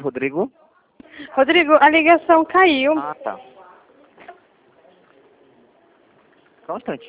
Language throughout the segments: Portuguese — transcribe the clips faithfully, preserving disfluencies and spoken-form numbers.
Rodrigo? Rodrigo, a ligação caiu. Ah, tá. Só um instante.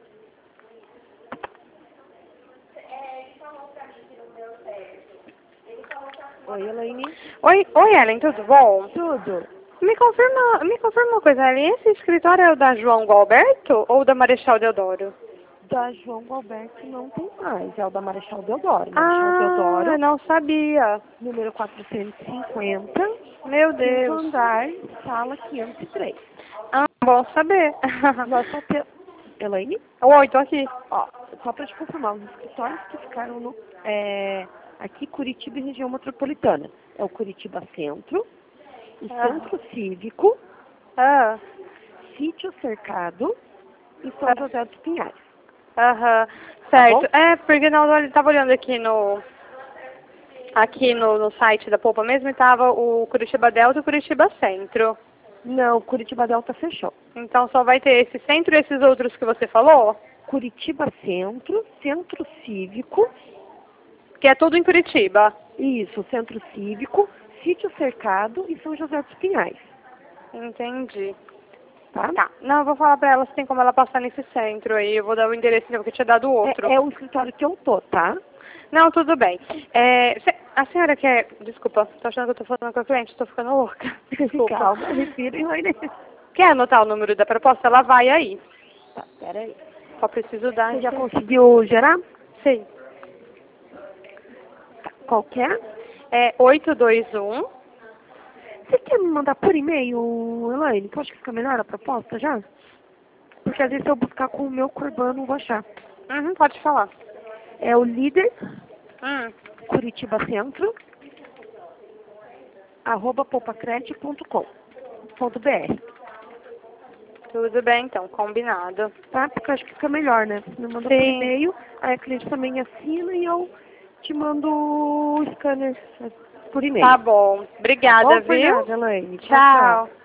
Oi, Elaine. Oi, oi, Ellen, tudo bom? Tudo. Me confirma, me confirma uma coisa, Ellen. Esse escritório é o da João Galberto ou da Marechal Deodoro? Da João Galberto não tem mais, é o da Marechal Deodoro. Marechal Ah, Deodoro, eu não sabia. número quatrocentos e cinquenta, Meu quinto Deus. andar, sala quinhentos e três. Ah, bom saber. Nós só temos... Elaine? Oi, tô aqui. Ó, só para te confirmar, os escritórios que ficaram no, é, aqui, Curitiba e região metropolitana. É o Curitiba Centro, o Ah. Centro Cívico, Ah, Sítio Cercado e São Ah. José dos Pinhais. aham. Tá Certo. bom? É, porque não, eu tava olhando aqui no... Aqui no, no site da Poupa mesmo e tava o Curitiba Delta e o Curitiba Centro. Não, Curitiba Delta fechou. Então só vai ter esse centro e esses outros que você falou? Curitiba Centro, Centro Cívico, Que é tudo em Curitiba. isso, Centro Cívico, Sítio Cercado e São José dos Pinhais, Entendi. tá? Tá. Não, eu vou falar pra ela se tem como ela passar nesse centro aí. Eu vou dar o endereço dela, porque eu tinha dado outro. É, é o escritório que eu tô, tá? Não, tudo bem. É, cê- a senhora quer... Desculpa, tô achando que eu tô falando com a cliente, tô ficando louca. Desculpa. Calma, respira e vai. Quer anotar o número da proposta? Ela vai aí. Tá, peraí. Só preciso dar... Você já esse- conseguiu gerar? Sim. Tá, qual que é? É oito dois um... Você quer me mandar por e-mail, Elaine? Que eu acho que fica melhor a proposta já? Porque às vezes se eu buscar com o meu Corban, não vou achar. Uhum, pode falar. É o líder, Hum. Curitiba Centro, arroba poupacred ponto com ponto br. Tudo bem, então, combinado. Tá? Porque eu acho que fica melhor, né? Você me manda por Sim. e-mail, aí a cliente também assina e eu te mando o scanner por e-mail. Tá bom. Obrigada, Tá bom, por viu? nada, Elaine. Tchau.